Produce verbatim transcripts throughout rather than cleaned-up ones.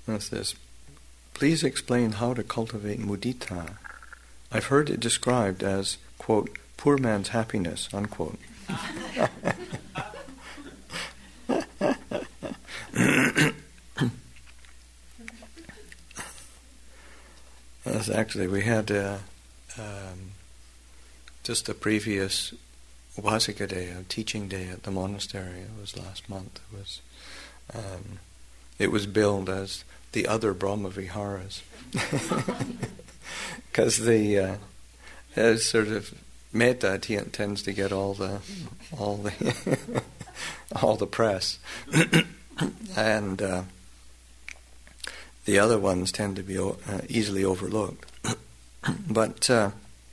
It says, please explain how to cultivate mudita. I've heard it described as, quote, poor man's happiness, unquote. Yes, actually, we had uh, um, just the previous Upasika day, a teaching day at the monastery. It was last month. It was um, it was billed as the other Brahma Viharas, because the uh, as sort of metta t- tends to get all the all the all the press, and uh, the other ones tend to be o- uh, easily overlooked. But uh,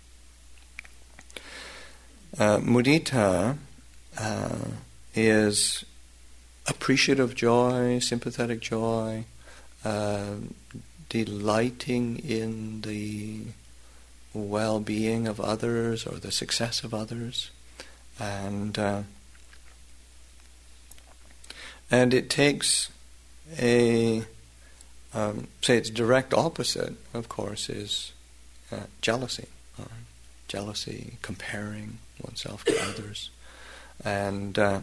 uh, mudita uh, is appreciative joy, sympathetic joy, uh, delighting in the well-being of others or the success of others, and uh, and it takes a um, say its direct opposite, of course, is uh, jealousy, or jealousy, comparing oneself to others, and uh,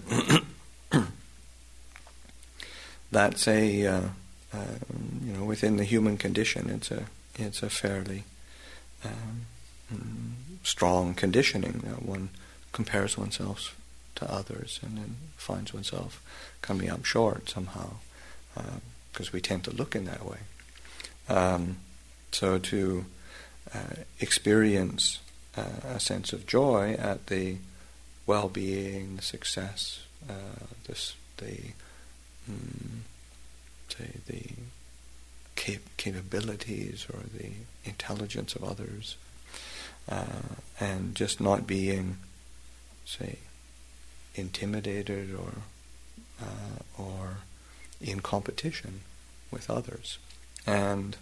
that's a uh, uh, you know within the human condition, it's a it's a fairly Um, strong conditioning that one compares oneself to others and then finds oneself coming up short somehow, because uh, we tend to look in that way. Um, so to uh, experience uh, a sense of joy at the well-being, the success, uh, this, the um, say the cap- capabilities or the intelligence of others, uh, and just not being, say, intimidated or uh, or in competition with others, and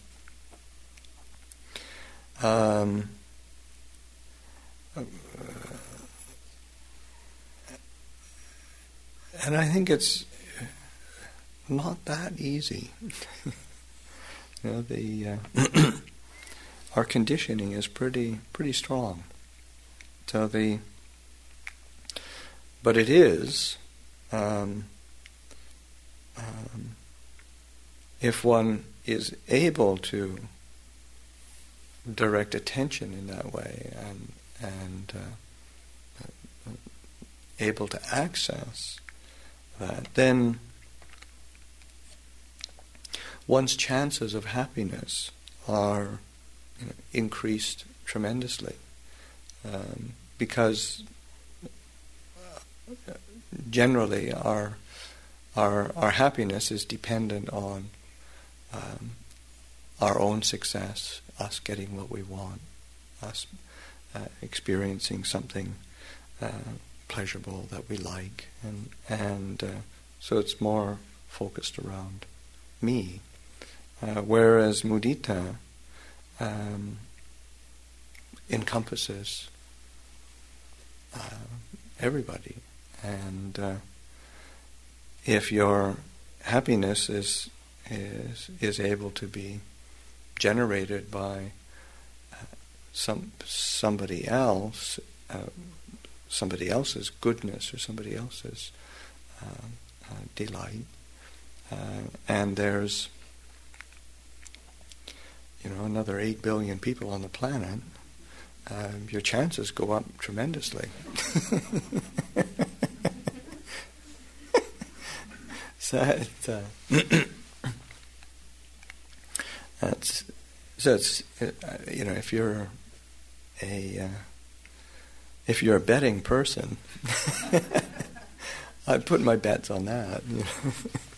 um, uh, and I think it's not that easy. You know, the uh, our conditioning is pretty pretty strong. So the but it is um, um, if one is able to direct attention in that way and and uh, able to access that, then one's chances of happiness are, you know, increased tremendously, um, because uh, generally our our our happiness is dependent on um, our own success, us getting what we want, us uh, experiencing something uh, pleasurable that we like, and and uh, so it's more focused around me. Uh, whereas mudita um, encompasses uh, everybody, and uh, if your happiness is is is able to be generated by uh, some somebody else, uh, somebody else's goodness or somebody else's uh, uh, delight, uh, and there's you know, another eight billion people on the planet, uh, your chances go up tremendously. so it's, uh, that's, so it's, uh, you know, if you're a, uh, if you're a betting person, I'd put my bets on that. You know?